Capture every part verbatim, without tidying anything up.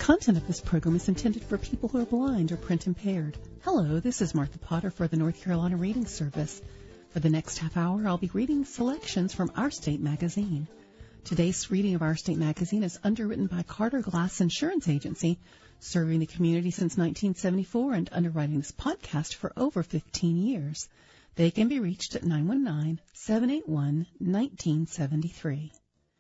content of this program is intended for people who are blind or print impaired. Hello, this is Martha Potter for the North Carolina Reading Service. For the next half hour, I'll be reading selections from Our State Magazine. Today's reading of Our State Magazine is underwritten by Carter Glass Insurance Agency, serving the community since nineteen seventy-four and underwriting this podcast for over fifteen years. They can be reached at nine one nine, seven eight one, one nine seven three.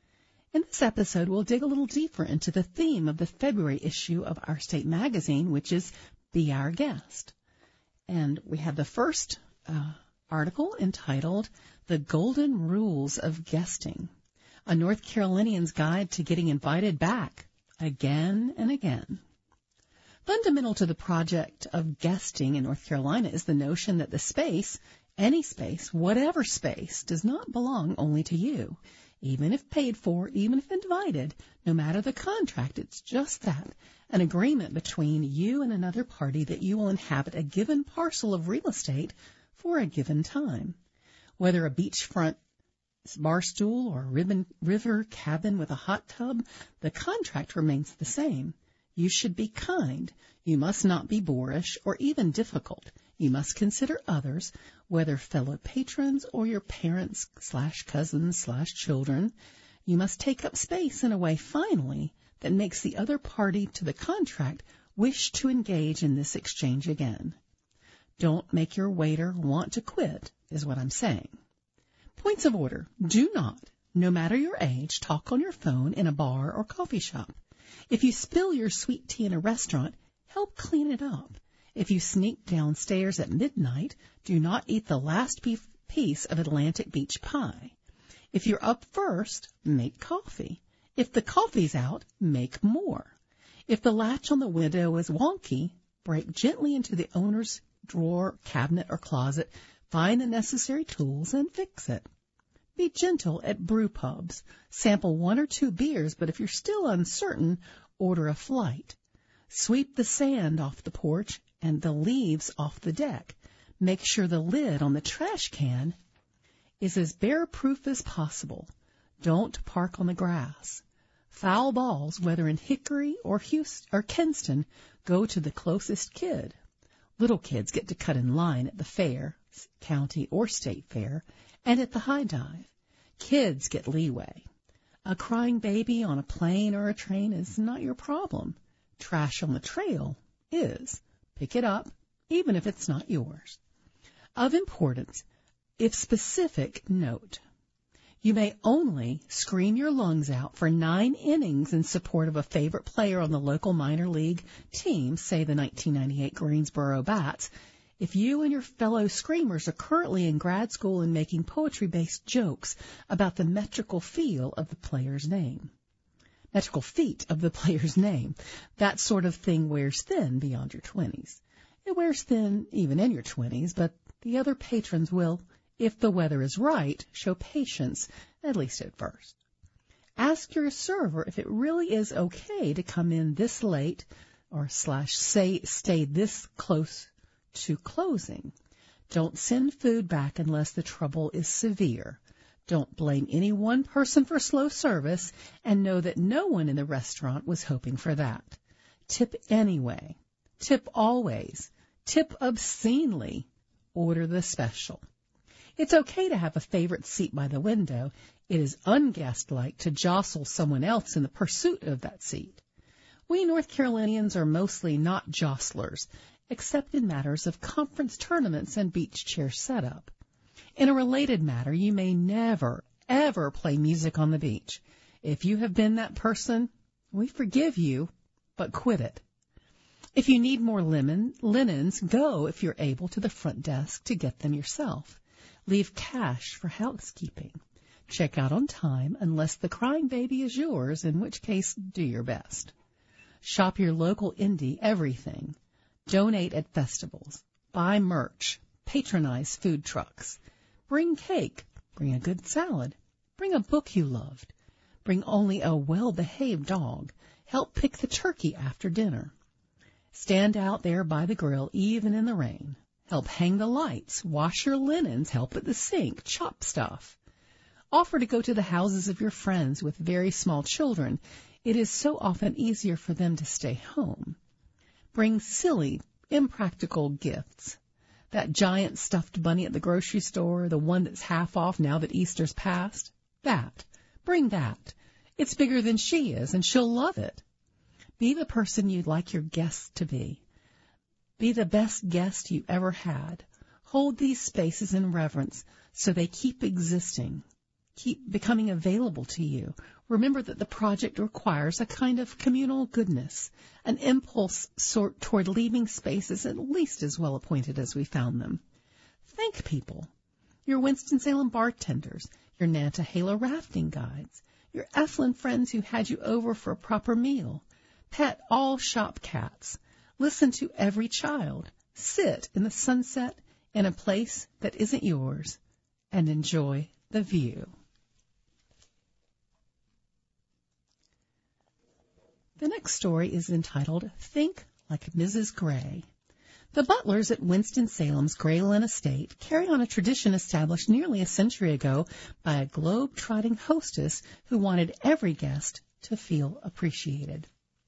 In this episode, we'll dig a little deeper into the theme of the February issue of Our State Magazine, which is Be Our Guest. And we have the first uh, article entitled The Golden Rules of Guesting, a North Carolinian's Guide to Getting Invited Back Again and Again. Fundamental to the project of guesting in North Carolina is the notion that the space, any space, whatever space, does not belong only to you. Even if paid for, even if invited, no matter the contract, it's just that, an agreement between you and another party that you will inhabit a given parcel of real estate for a given time. Whether a beachfront bar stool or a ribbon, river cabin with a hot tub, the contract remains the same. You should be kind. You must not be boorish or even difficult. You must consider others, whether fellow patrons or your parents slash cousins slash children. You must take up space in a way, finally, that makes the other party to the contract wish to engage in this exchange again. Don't make your waiter want to quit, is what I'm saying. Points of order. Do not, no matter your age, talk on your phone in a bar or coffee shop. If you spill your sweet tea in a restaurant, help clean it up. If you sneak downstairs at midnight, do not eat the last piece of Atlantic Beach pie. If you're up first, make coffee. If the coffee's out, make more. If the latch on the window is wonky, break gently into the owner's drawer, cabinet, or closet, find the necessary tools, and fix it. Be gentle at brew pubs. Sample one or two beers, but if you're still uncertain, order a flight. Sweep the sand off the porch and the leaves off the deck. Make sure the lid on the trash can is as bear-proof as possible. Don't park on the grass. Foul balls, whether in Hickory or Houston or Kinston, go to the closest kid. Little kids get to cut in line at the fair, county or state fair, and at the high dive. Kids get leeway. A crying baby on a plane or a train is not your problem. Trash on the trail is. Pick it up, even if it's not yours. Of importance, if specific, note. You may only scream your lungs out for nine innings in support of a favorite player on the local minor league team, say the nineteen ninety-eight Greensboro Bats, if you and your fellow screamers are currently in grad school and making poetry-based jokes about the metrical feel of the player's name. Metrical feet of the player's name. That sort of thing wears thin beyond your twenties. It wears thin even in your twenties, but the other patrons will, if the weather is right, show patience, at least at first. Ask your server if it really is okay to come in this late or slash say stay this close to closing. Don't send food back unless the trouble is severe. Don't blame any one person for slow service, and know that no one in the restaurant was hoping for that. Tip anyway. Tip always. Tip obscenely. Order the special. It's okay to have a favorite seat by the window. It is unguest-like to jostle someone else in the pursuit of that seat. We North Carolinians are mostly not jostlers, except in matters of conference tournaments and beach chair setup. In a related matter, you may never, ever play music on the beach. If you have been that person, we forgive you, but quit it. If you need more lemon, linens, go, if you're able, to the front desk to get them yourself. Leave cash for housekeeping. Check out on time unless the crying baby is yours, in which case do your best. Shop your local indie everything. Donate at festivals. Buy merch. Patronize food trucks. Bring cake. Bring a good salad. Bring a book you loved. Bring only a well-behaved dog. Help pick the turkey after dinner. Stand out there by the grill even in the rain. Help hang the lights. Wash your linens. Help at the sink. Chop stuff. Offer to go to the houses of your friends with very small children it is so often easier for them to stay home. Bring silly, impractical gifts. That giant stuffed bunny at the grocery store, the one that's half off now that Easter's passed. That. Bring that. It's bigger than she is, and she'll love it. Be the person you'd like your guests to be. Be the best guest you ever had. Hold these spaces in reverence so they keep existing, keep becoming available to you. Remember that the project requires a kind of communal goodness, an impulse sort toward leaving spaces at least as well appointed as we found them. Thank people. Your Winston-Salem bartenders, your Nantahala rafting guides, your Eflin friends who had you over for a proper meal. Pet all shop cats. Listen to every child. Sit in the sunset in a place that isn't yours and enjoy the view. The next story is entitled Think Like Missus Gray. The Butlers at Winston-Salem's Graylin Estate carry on a tradition established nearly a century ago by a globe-trotting hostess who wanted every guest to feel appreciated.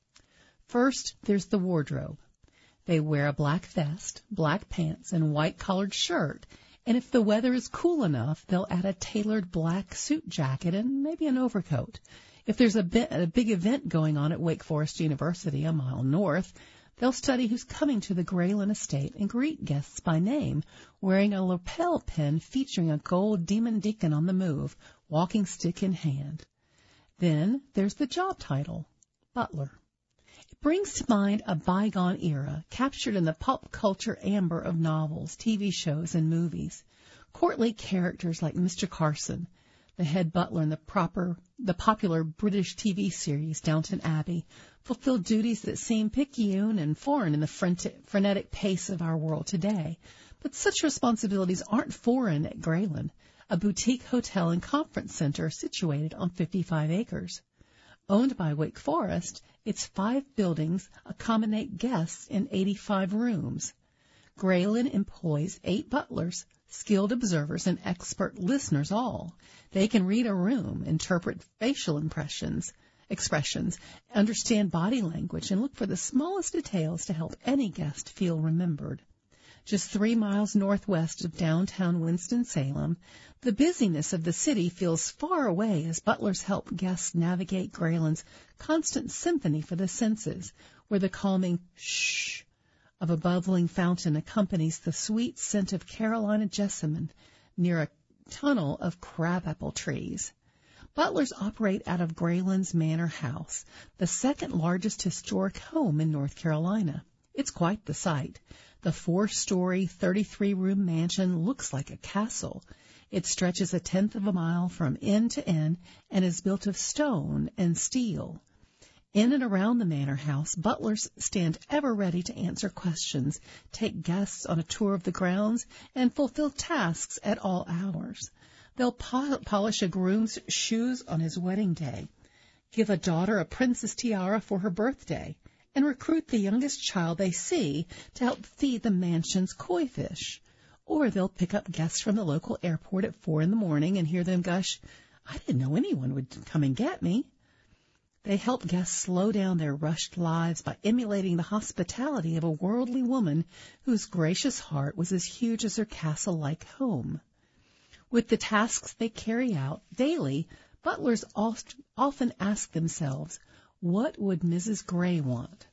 First, there's the wardrobe. They wear a black vest, black pants, and white-collared shirt, and if the weather is cool enough, they'll add a tailored black suit jacket and maybe an overcoat. If there's a, bit, a big event going on at Wake Forest University a mile north, they'll study who's coming to the Graylin Estate and greet guests by name, wearing a lapel pin featuring a gold demon deacon on the move, walking stick in hand. Then there's the job title, butler. It brings to mind a bygone era captured in the pop culture amber of novels, T V shows, and movies. Courtly characters like Mister Carson, the head butler in the proper, the popular British T V series Downton Abbey, fulfill duties that seem picayune and foreign in the frenetic pace of our world today. But such responsibilities aren't foreign at Graylin, a boutique hotel and conference center situated on fifty-five acres. Owned by Wake Forest, its five buildings accommodate guests in eighty-five rooms. Graylin employs eight butlers, skilled observers, and expert listeners all. They can read a room, interpret facial impressions, expressions, understand body language, and look for the smallest details to help any guest feel remembered. Just three miles northwest of downtown Winston-Salem, the busyness of the city feels far away as butlers help guests navigate Graylin's constant symphony for the senses, where the calming shh of a bubbling fountain accompanies the sweet scent of Carolina jessamine near a tunnel of crabapple trees. Butlers operate out of Graylin's Manor House, the second largest historic home in North Carolina. It's quite the sight. The four-story, thirty-three room mansion looks like a castle. It stretches a tenth of a mile from end to end and is built of stone and steel. In and around the manor house, butlers stand ever ready to answer questions, take guests on a tour of the grounds, and fulfill tasks at all hours. They'll po- polish a groom's shoes on his wedding day, give a daughter a princess tiara for her birthday, and recruit the youngest child they see to help feed the mansion's koi fish. Or they'll pick up guests from the local airport at four in the morning and hear them gush, "I didn't know anyone would come and get me." They help guests slow down their rushed lives by emulating the hospitality of a worldly woman whose gracious heart was as huge as her castle-like home. With the tasks they carry out daily, butlers often ask themselves, what would Missus Gray want?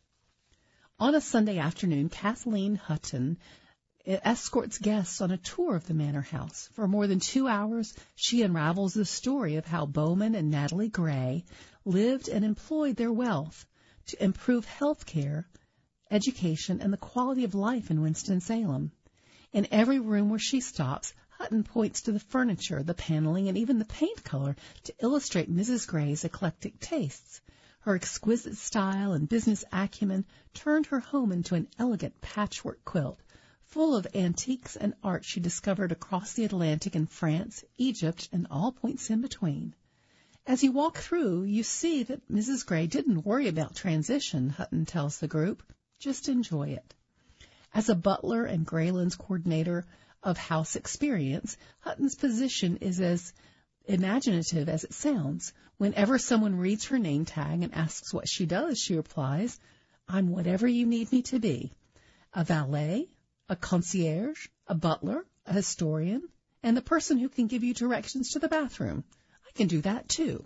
On a Sunday afternoon, Kathleen Hutton escorts guests on a tour of the manor house. For more than two hours, she unravels the story of how Bowman and Natalie Gray lived and employed their wealth to improve health care, education, and the quality of life in Winston-Salem. In every room where she stops, Hutton points to the furniture, the paneling, and even the paint color to illustrate Missus Gray's eclectic tastes. Her exquisite style and business acumen turned her home into an elegant patchwork quilt, full of antiques and art she discovered across the Atlantic in France, Egypt, and all points in between. As you walk through, you see that Missus Gray didn't worry about transition, Hutton tells the group. Just enjoy it. As a butler and Graylin's coordinator of house experience, Hutton's position is as imaginative as it sounds. Whenever someone reads her name tag and asks what she does, she replies, "I'm whatever you need me to be. A valet, a concierge, a butler, a historian, and the person who can give you directions to the bathroom. I can do that too."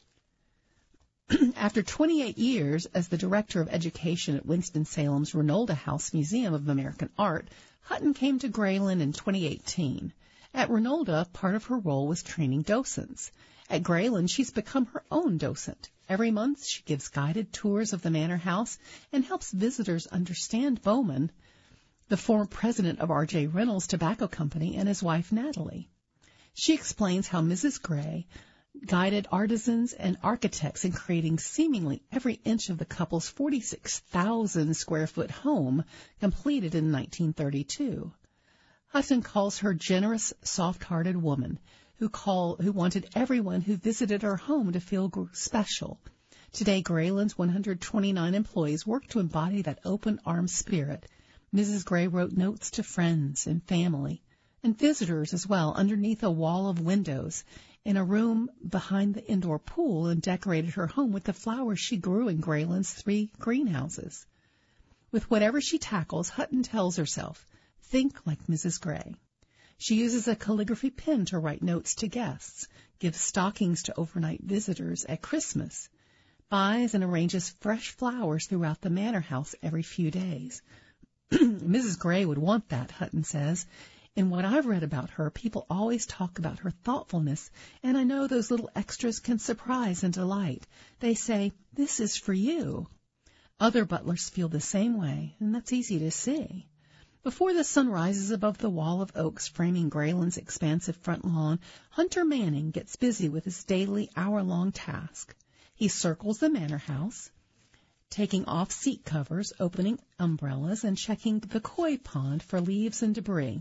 After twenty-eight years as the Director of Education at Winston-Salem's Ranolda House Museum of American Art, Hutton came to Graylin in twenty eighteen. At Ranolda, part of her role was training docents. At Graylin, she's become her own docent. Every month, she gives guided tours of the manor house and helps visitors understand Bowman, the former president of R J Reynolds Tobacco Company, and his wife, Natalie. She explains how Missus Gray guided artisans and architects in creating seemingly every inch of the couple's forty-six thousand square foot home, completed in nineteen thirty-two. Hutton calls her generous, soft-hearted woman who call who wanted everyone who visited her home to feel special. Today, Graylin's one hundred twenty-nine employees work to embody that open-armed spirit. Missus Gray wrote notes to friends and family and visitors as well underneath a wall of windows in a room behind the indoor pool, and decorated her home with the flowers she grew in Graylin's three greenhouses. With whatever she tackles, Hutton tells herself, "Think like Missus Gray." She uses a calligraphy pen to write notes to guests, gives stockings to overnight visitors at Christmas, buys and arranges fresh flowers throughout the manor house every few days. Missus Gray would want that, Hutton says. In what I've read about her, people always talk about her thoughtfulness, and I know those little extras can surprise and delight. They say, "This is for you." Other butlers feel the same way, and that's easy to see. Before the sun rises above the wall of oaks framing Graylin's expansive front lawn, Hunter Manning gets busy with his daily hour-long task. He circles the manor house, taking off seat covers, opening umbrellas, and checking the koi pond for leaves and debris.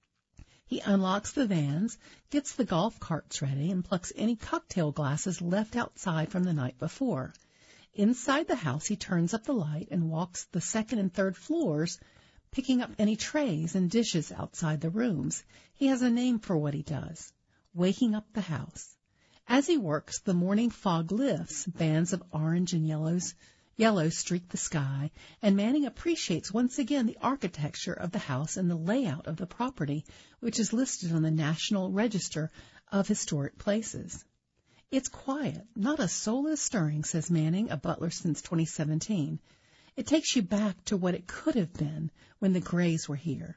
He unlocks the vans, gets the golf carts ready, and plucks any cocktail glasses left outside from the night before. Inside the house, he turns up the light and walks the second and third floors, picking up any trays and dishes outside the rooms. He has a name for what he does: waking up the house. As he works, the morning fog lifts, bands of orange and yellows Yellow streak the sky, and Manning appreciates once again the architecture of the house and the layout of the property, which is listed on the National Register of Historic Places. "It's quiet, not a soul is stirring," says Manning, a butler since twenty seventeen. "It takes you back to what it could have been when the Grays were here."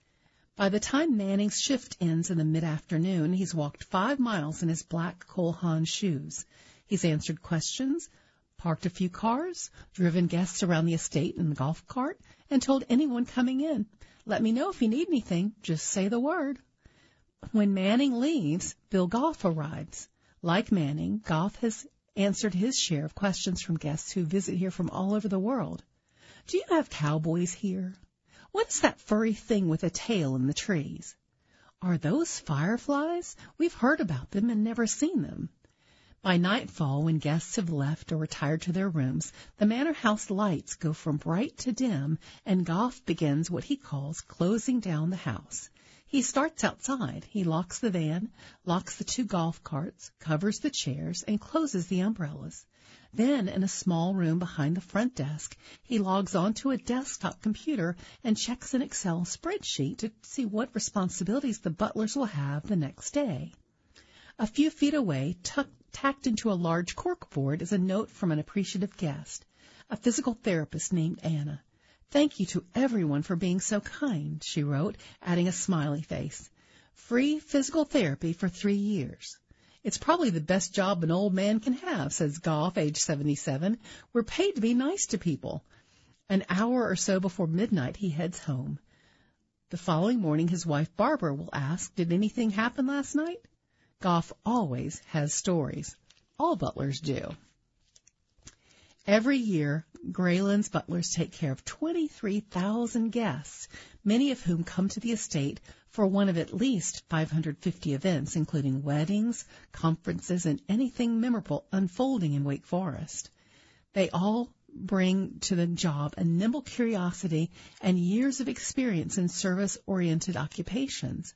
By the time Manning's shift ends in the mid-afternoon, he's walked five miles in his black Cole Haan shoes. He's answered questions, parked a few cars, driven guests around the estate in the golf cart, and told anyone coming in, "Let me know if you need anything. Just say the word." When Manning leaves, Bill Goff arrives. Like Manning, Goff has answered his share of questions from guests who visit here from all over the world. "Do you have cowboys here? What's that furry thing with a tail in the trees? Are those fireflies? We've heard about them and never seen them." By nightfall, when guests have left or retired to their rooms, the manor house lights go from bright to dim, and Goff begins what he calls closing down the house. He starts outside. He locks the van, locks the two golf carts, covers the chairs, and closes the umbrellas. Then, in a small room behind the front desk, he logs onto a desktop computer and checks an Excel spreadsheet to see what responsibilities the butlers will have the next day. A few feet away, tucked Tacked into a large corkboard is a note from an appreciative guest, a physical therapist named Anna. "Thank you to everyone for being so kind," she wrote, adding a smiley face. "Free physical therapy for three years. It's probably the best job an old man can have," says Goff, age seventy-seven. "We're paid to be nice to people." An hour or so before midnight, he heads home. The following morning, his wife Barbara will ask, "Did anything happen last night?" Goff always has stories. All butlers do. Every year, Graylin's butlers take care of twenty-three thousand guests, many of whom come to the estate for one of at least five hundred fifty events, including weddings, conferences, and anything memorable unfolding in Wake Forest. They all bring to the job a nimble curiosity and years of experience in service-oriented occupations.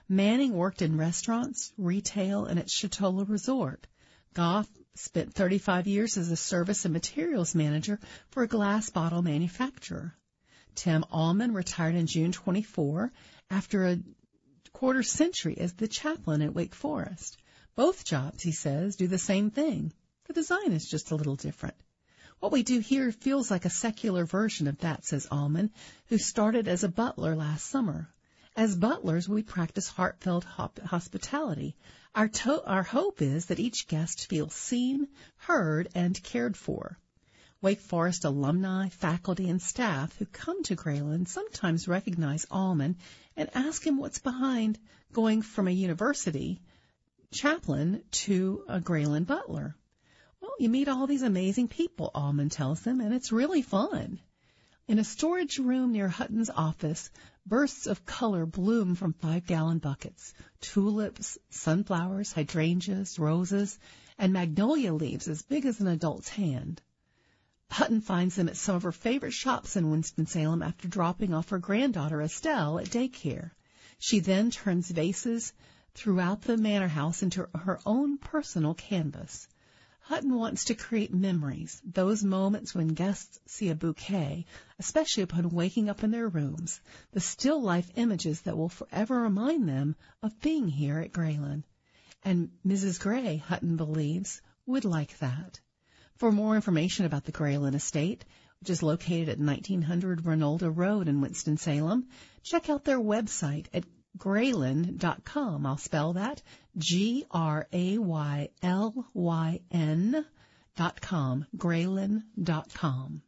Manning worked in restaurants, retail, and at Chatola Resort. Goff spent thirty-five years as a service and materials manager for a glass bottle manufacturer. Tim Allman retired in June twenty-four after a quarter century as the chaplain at Wake Forest. Both jobs, he says, do the same thing. The design is just a little different. What we do here feels like a secular version of that, says Allman, who started as a butler last summer. As butlers, we practice heartfelt hop- hospitality. Our, to- our hope is that each guest feels seen, heard, and cared for. Wake Forest alumni, faculty, and staff who come to Grayland sometimes recognize Allman and ask him what's behind going from a university chaplain to a Grayland butler. Well, you meet all these amazing people, Allman tells them, and it's really fun. In a storage room near Hutton's office, bursts of color bloom from five-gallon buckets. Tulips, sunflowers, hydrangeas, roses, and magnolia leaves as big as an adult's hand. Hutton finds them at some of her favorite shops in Winston-Salem after dropping off her granddaughter Estelle at daycare. She then turns vases throughout the manor house into her own personal canvas. Hutton wants to create memories, those moments when guests see a bouquet, especially upon waking up in their rooms, the still life images that will forever remind them of being here at Grayland. And Missus Gray, Hutton believes, would like that. For more information about the Grayland estate, which is located at nineteen hundred Ranolda Road in Winston-Salem, check out their website at grayland dot com. I'll spell that G R A Y L Y N dot com, grayland dot com.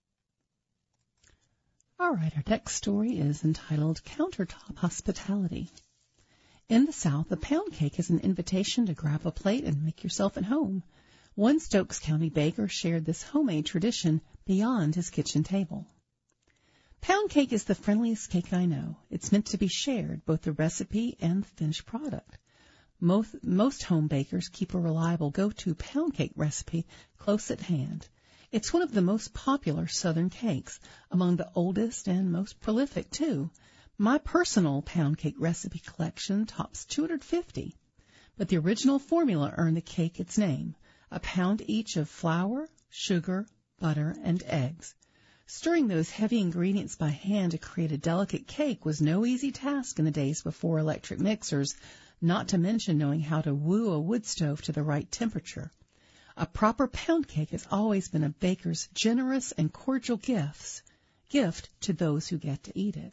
All right, our next story is entitled Countertop Hospitality. In the South, a pound cake is an invitation to grab a plate and make yourself at home. One Stokes County baker shared this homemade tradition beyond his kitchen table. Pound cake is the friendliest cake I know. It's meant to be shared, both the recipe and the finished product. Most, most home bakers keep a reliable go-to pound cake recipe close at hand. It's one of the most popular Southern cakes, among the oldest and most prolific, too. My personal pound cake recipe collection tops two hundred fifty, but the original formula earned the cake its name, a pound each of flour, sugar, butter, and eggs. Stirring those heavy ingredients by hand to create a delicate cake was no easy task in the days before electric mixers, not to mention knowing how to woo a wood stove to the right temperature. A proper pound cake has always been a baker's generous and cordial gifts, gift to those who get to eat it.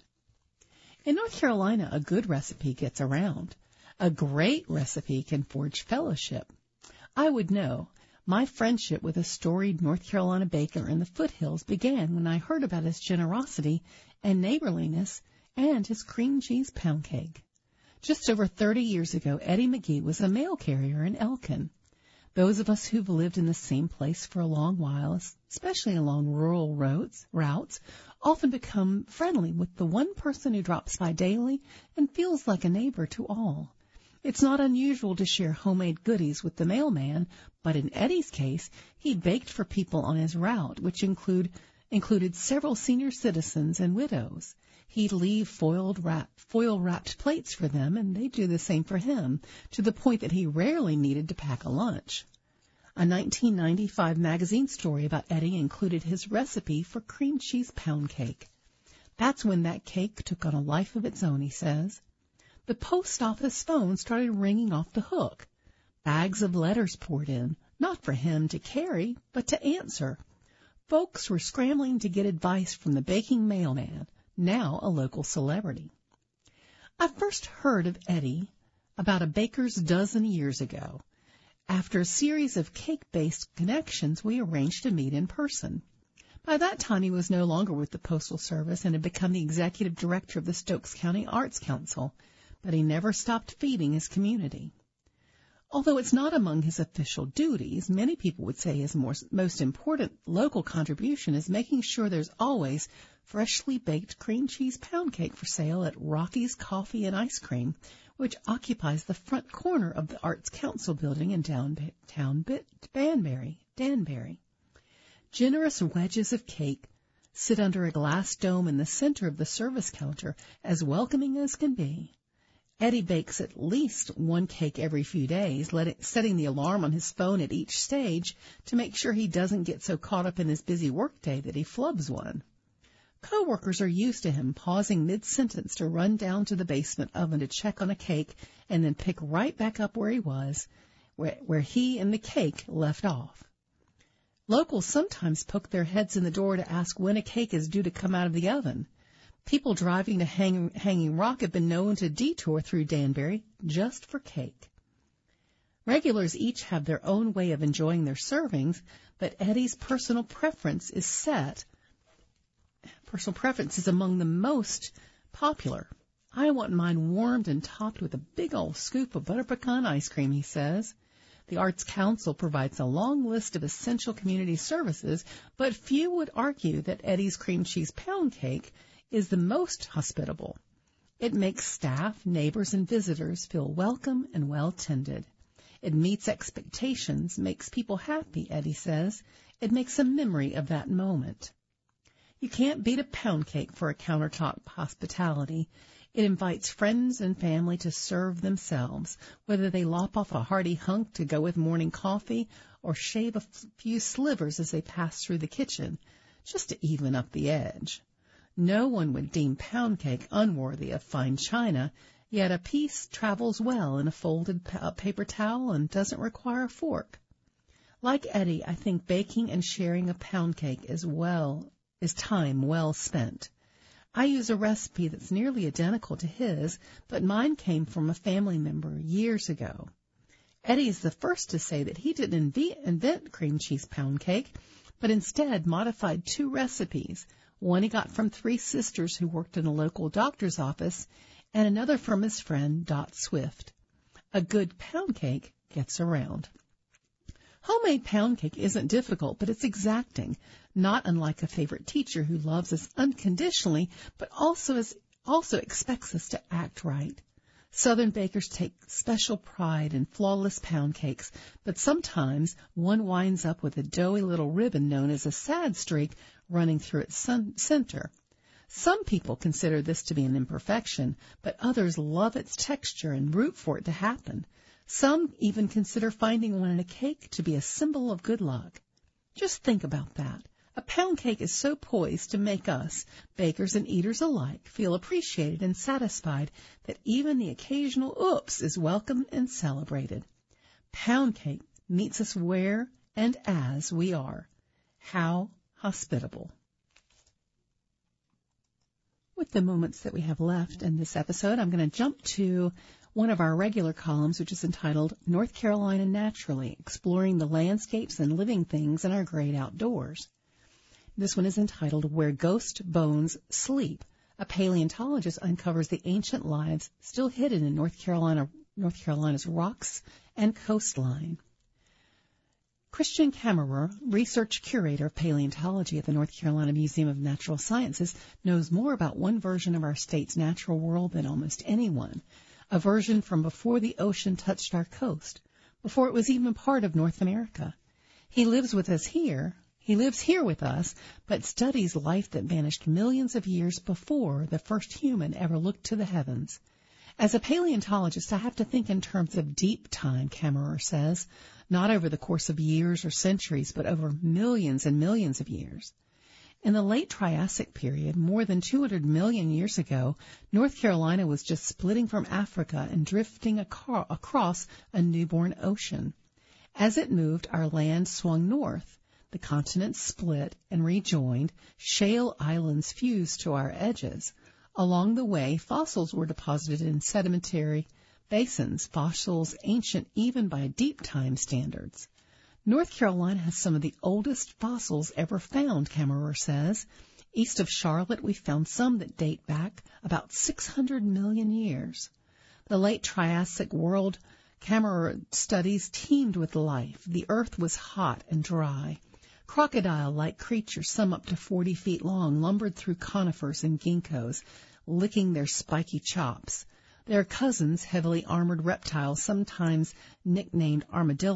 In North Carolina, a good recipe gets around. A great recipe can forge fellowship. I would know. My friendship with a storied North Carolina baker in the foothills began when I heard about his generosity and neighborliness and his cream cheese pound cake. Just over thirty years ago, Eddie McGee was a mail carrier in Elkin. Those of us who've lived in the same place for a long while, especially along rural roads, routes, often become friendly with the one person who drops by daily and feels like a neighbor to all. It's not unusual to share homemade goodies with the mailman, but in Eddie's case, he baked for people on his route, which include, included several senior citizens and widows. He'd leave foiled wrap, foil-wrapped plates for them, and they'd do the same for him, to the point that he rarely needed to pack a lunch. A nineteen ninety-five magazine story about Eddie included his recipe for cream cheese pound cake. That's when that cake took on a life of its own, he says. The post office phone started ringing off the hook. Bags of letters poured in, not for him to carry, but to answer. Folks were scrambling to get advice from the baking mailman, now a local celebrity. I first heard of Eddie about a baker's dozen years ago. After a series of cake-based connections, we arranged to meet in person. By that time, he was no longer with the Postal Service and had become the executive director of the Stokes County Arts Council, but he never stopped feeding his community. Although it's not among his official duties, many people would say his more, most important local contribution is making sure there's always freshly baked cream cheese pound cake for sale at Rocky's Coffee and Ice Cream, which occupies the front corner of the Arts Council building in downtown Danbury. Danbury. Generous wedges of cake sit under a glass dome in the center of the service counter, as welcoming as can be. Eddie bakes at least one cake every few days, let it, setting the alarm on his phone at each stage to make sure he doesn't get so caught up in his busy workday that he flubs one. Coworkers are used to him pausing mid-sentence to run down to the basement oven to check on a cake and then pick right back up where he was, where, where he and the cake left off. Locals sometimes poke their heads in the door to ask when a cake is due to come out of the oven. People driving to Hang, Hanging Rock have been known to detour through Danbury just for cake. Regulars each have their own way of enjoying their servings, but Eddie's personal preference is set. Personal preference is among the most popular. I want mine warmed and topped with a big old scoop of butter pecan ice cream, he says. The Arts Council provides a long list of essential community services, but few would argue that Eddie's cream cheese pound cake is the most hospitable. It makes staff, neighbors, and visitors feel welcome and well-tended. It meets expectations, makes people happy, Eddie says. It makes a memory of that moment. You can't beat a pound cake for a countertop hospitality. It invites friends and family to serve themselves, whether they lop off a hearty hunk to go with morning coffee or shave a few slivers as they pass through the kitchen, just to even up the edge. No one would deem pound cake unworthy of fine china, yet a piece travels well in a folded paper towel and doesn't require a fork. Like Eddie, I think baking and sharing a pound cake is well is time well spent. I use a recipe that's nearly identical to his, but mine came from a family member years ago. Eddie is the first to say that he didn't invent cream cheese pound cake, but instead modified two recipes. One he got from three sisters who worked in a local doctor's office, and another from his friend Dot Swift. A good pound cake gets around. Homemade pound cake isn't difficult, but it's exacting, not unlike a favorite teacher who loves us unconditionally, but also is, also expects us to act right. Southern bakers take special pride in flawless pound cakes, but sometimes one winds up with a doughy little ribbon known as a sad streak running through its center. Some people consider this to be an imperfection, but others love its texture and root for it to happen. Some even consider finding one in a cake to be a symbol of good luck. Just think about that. A pound cake is so poised to make us, bakers and eaters alike, feel appreciated and satisfied that even the occasional oops is welcomed and celebrated. Pound cake meets us where and as we are. How hospitable. With the moments that we have left in this episode, I'm going to jump to one of our regular columns, which is entitled North Carolina Naturally, Exploring the Landscapes and Living Things in Our Great Outdoors. This one is entitled Where Ghost Bones Sleep. A paleontologist uncovers the ancient lives still hidden in North Carolina, North Carolina's rocks and coastline. Christian Kammerer, research curator of paleontology at the North Carolina Museum of Natural Sciences, knows more about one version of our state's natural world than almost anyone. A version from before the ocean touched our coast, before it was even part of North America. He lives with us here. He lives here with us, but studies life that vanished millions of years before the first human ever looked to the heavens. As a paleontologist, I have to think in terms of deep time, Kammerer says, not over the course of years or centuries, but over millions and millions of years. In the late Triassic period, more than two hundred million years ago, North Carolina was just splitting from Africa and drifting aco- across a newborn ocean. As it moved, our land swung north. The continents split and rejoined. Shale islands fused to our edges. Along the way, fossils were deposited in sedimentary basins, fossils ancient even by deep time standards. North Carolina has some of the oldest fossils ever found, Kammerer says. East of Charlotte, we found some that date back about six hundred million years. The late Triassic world Kammerer studies teemed with life. The earth was hot and dry. Crocodile-like creatures, some up to forty feet long, lumbered through conifers and ginkgos, licking their spiky chops. Their cousins, heavily armored reptiles, sometimes nicknamed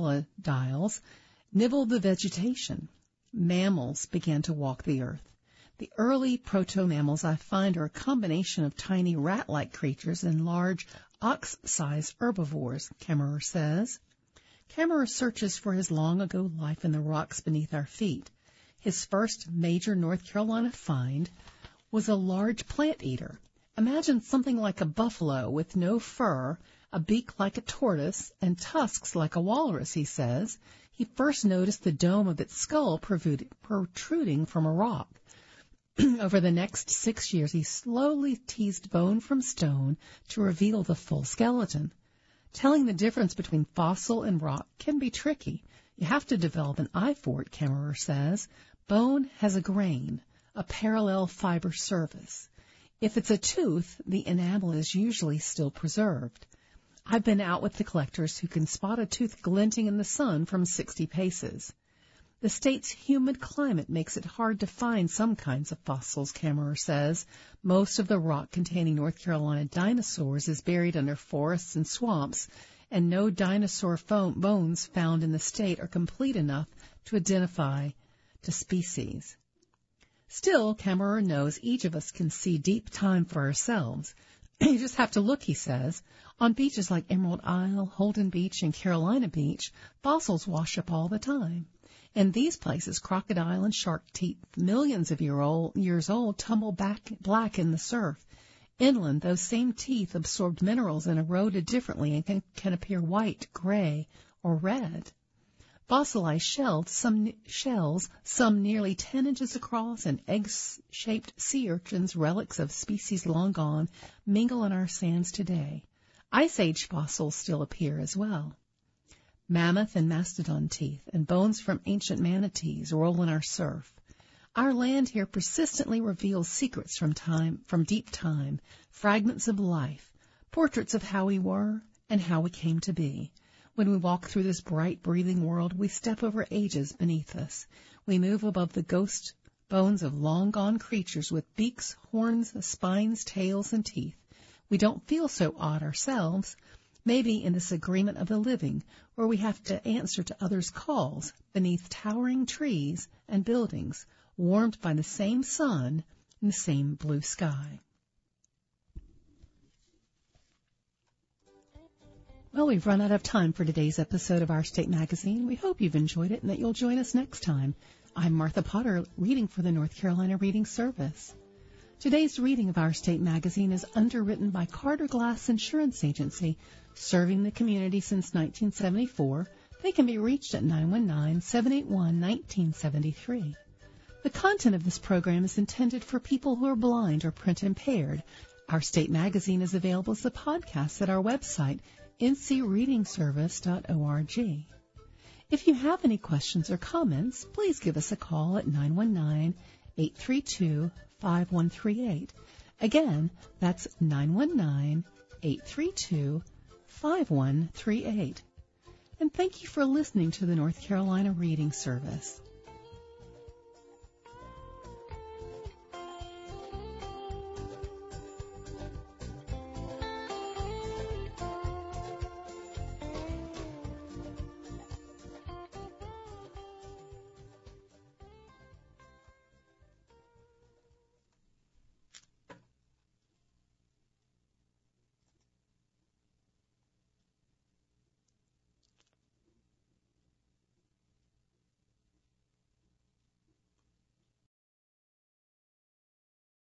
armadillo-diles, nibbled the vegetation. Mammals began to walk the earth. The early proto-mammals I find are a combination of tiny rat-like creatures and large ox-sized herbivores, Kammerer says. Kammerer searches for his long-ago life in the rocks beneath our feet. His first major North Carolina find was a large plant eater. Imagine something like a buffalo with no fur, a beak like a tortoise, and tusks like a walrus, he says. He first noticed the dome of its skull protruding from a rock. Over the next six years, he slowly teased bone from stone to reveal the full skeleton. Telling the difference between fossil and rock can be tricky. You have to develop an eye for it, Kammerer says. Bone has a grain, a parallel fiber surface. If it's a tooth, the enamel is usually still preserved. I've been out with the collectors who can spot a tooth glinting in the sun from sixty paces. The state's humid climate makes it hard to find some kinds of fossils, Kammerer says. Most of the rock containing North Carolina dinosaurs is buried under forests and swamps, and no dinosaur bones found in the state are complete enough to identify to species. Still, Kammerer knows each of us can see deep time for ourselves. You just have to look, he says. On beaches like Emerald Isle, Holden Beach, and Carolina Beach, fossils wash up all the time. In these places, crocodile and shark teeth, millions of year old, years old, tumble back black in the surf. Inland, those same teeth absorbed minerals and eroded differently and can, can appear white, gray, or red. Fossilized shells, some shells, some nearly ten inches across, and egg-shaped sea urchins, relics of species long gone, mingle in our sands today. Ice Age fossils still appear as well. Mammoth and mastodon teeth and bones from ancient manatees roll in our surf. Our land here persistently reveals secrets from time, from deep time, fragments of life, portraits of how we were and how we came to be. When we walk through this bright, breathing world, we step over ages beneath us. We move above the ghost bones of long-gone creatures with beaks, horns, spines, tails, and teeth. We don't feel so odd ourselves. Maybe in this agreement of the living, where we have to answer to others' calls beneath towering trees and buildings, warmed by the same sun and the same blue sky. Well, we've run out of time for today's episode of Our State Magazine. We hope you've enjoyed it and that you'll join us next time. I'm Martha Potter, reading for the North Carolina Reading Service. Today's reading of Our State Magazine is underwritten by Carter Glass Insurance Agency, serving the community since nineteen seventy-four. They can be reached at nine one nine, seven eight one, one nine seven three. The content of this program is intended for people who are blind or print impaired. Our State Magazine is available as a podcast at our website, n c reading service dot org. If you have any questions or comments, please give us a call at nine one nine, eight three two, five one three eight. Again, that's nine one nine, eight three two, five one three eight. And thank you for listening to the North Carolina Reading Service.